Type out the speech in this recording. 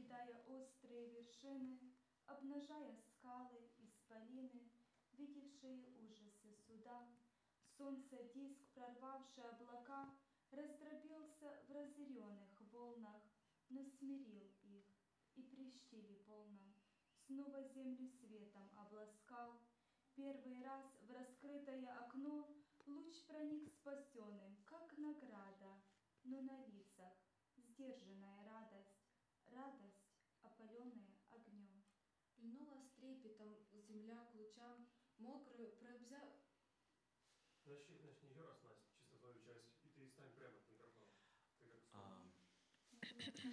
покидая острые вершины, обнажая скалы, исполины, видевшие ужасы суда. Солнце диск, прорвавший облака, раздробился в разъяренных волнах, но смирил их и при штиле полном снова землю светом обласкал. Первый раз в раскрытое окно луч проник спасенным, как награда, но на лицах сдержанная радость, радость, опаленная огнем. Льнула с трепетом земля к лучам, мокрую пробзя... Начни еще раз, Настя, чисто твою часть, и ты стань прямо к микрофону. Ты как